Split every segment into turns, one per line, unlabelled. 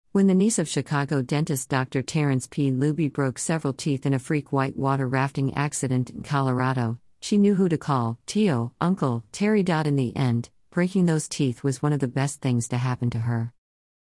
When the niece of Chicago dentist Dr. Terrence P. Luby broke several teeth in a freak whitewater rafting accident in Colorado, she knew who to call: Tio, Uncle, Terry. In the end, breaking those teeth was one of the best things to happen to her.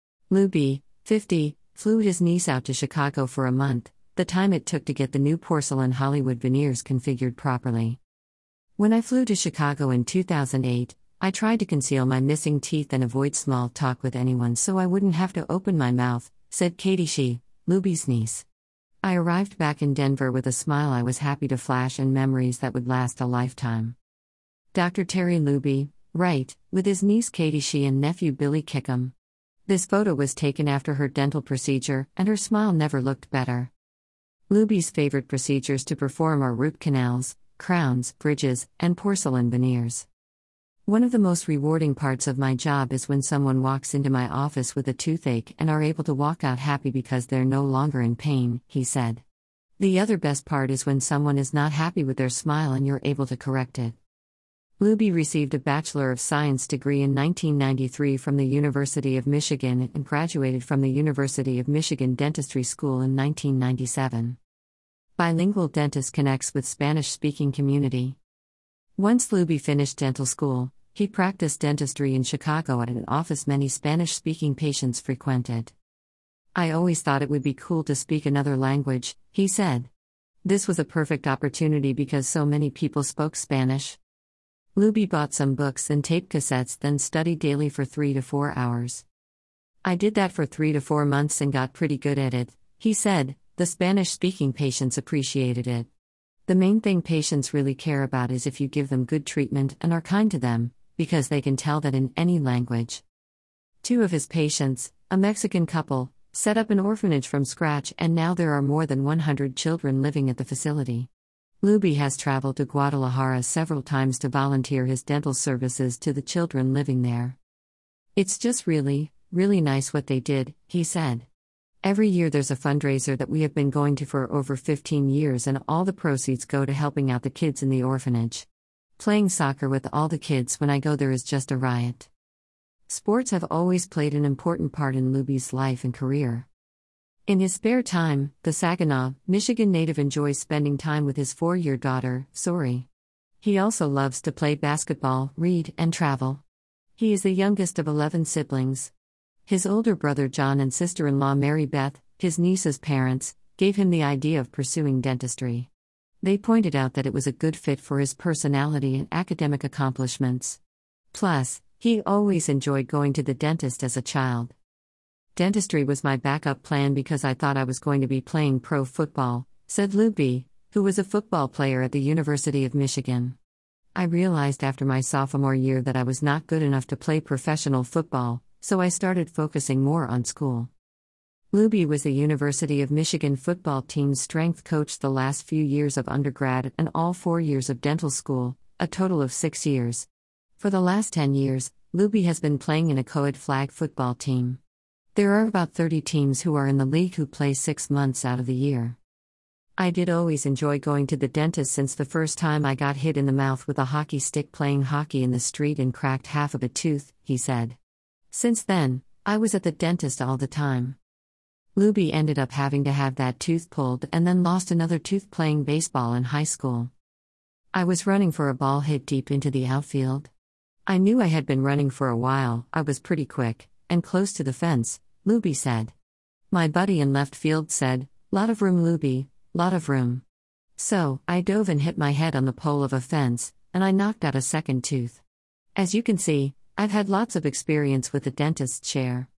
Luby, 50, flew his niece out to Chicago for a month, the time it took to get the new porcelain Hollywood veneers configured properly. When I flew to Chicago in 2008, I tried to conceal my missing teeth and avoid small talk with anyone so I wouldn't have to open my mouth, said Katie Shih, Luby's niece. I arrived back in Denver with a smile I was happy to flash and memories that would last a lifetime. Dr. Terry Luby, right, with his niece Katie Shih and nephew Billy Kickham. This photo was taken after her dental procedure, and her smile never looked better. Luby's favorite procedures to perform are root canals, crowns, bridges, and porcelain veneers. One of the most rewarding parts of my job is when someone walks into my office with a toothache and are able to walk out happy because they're no longer in pain, he said. The other best part is when someone is not happy with their smile and you're able to correct it. Luby received a Bachelor of Science degree in 1993 from the University of Michigan and graduated from the University of Michigan Dentistry School in 1997. Bilingual dentist connects with Spanish-speaking community. Once Luby finished dental school, he practiced dentistry in Chicago at an office many Spanish-speaking patients frequented. I always thought it would be cool to speak another language, he said. This was a perfect opportunity because so many people spoke Spanish. Luby bought some books and tape cassettes, then studied daily for 3 to 4 hours. I did that for 3 to 4 months and got pretty good at it, he said. The Spanish-speaking patients appreciated it. The main thing patients really care about is if you give them good treatment and are kind to them, because they can tell that in any language. 2 of his patients, a Mexican couple, set up an orphanage from scratch, and now there are more than 100 children living at the facility. Luby has traveled to Guadalajara several times to volunteer his dental services to the children living there. It's just really, really nice what they did, he said. Every year there's a fundraiser that we have been going to for over 15 years, and all the proceeds go to helping out the kids in the orphanage. Playing soccer with all the kids when I go there is just a riot. Sports have always played an important part in Luby's life and career. In his spare time, the Saginaw, Michigan native enjoys spending time with his 4-year daughter, Sori. He also loves to play basketball, read, and travel. He is the youngest of 11 siblings. His older brother John and sister-in-law Mary Beth, his niece's parents, gave him the idea of pursuing dentistry. They pointed out that it was a good fit for his personality and academic accomplishments. Plus, he always enjoyed going to the dentist as a child. Dentistry was my backup plan because I thought I was going to be playing pro football, said Luby, who was a football player at the University of Michigan. I realized after my sophomore year that I was not good enough to play professional football, so I started focusing more on school. Luby was the University of Michigan football team's strength coach the last few years of undergrad and all 4 years of dental school, a total of 6 years. For the last 10 years, Luby has been playing in a co-ed flag football team. There are about 30 teams who are in the league who play 6 months out of the year. I did always enjoy going to the dentist since the first time I got hit in the mouth with a hockey stick playing hockey in the street and cracked half of a tooth, he said. Since then, I was at the dentist all the time. Luby ended up having to have that tooth pulled and then lost another tooth playing baseball in high school. I was running for a ball hit deep into the outfield. I knew I had been running for a while. I was pretty quick, and close to the fence, Luby said. My buddy in left field said, "Lot of room, Luby, lot of room." So, I dove and hit my head on the pole of a fence, and I knocked out a second tooth. As you can see, I've had lots of experience with the dentist's chair.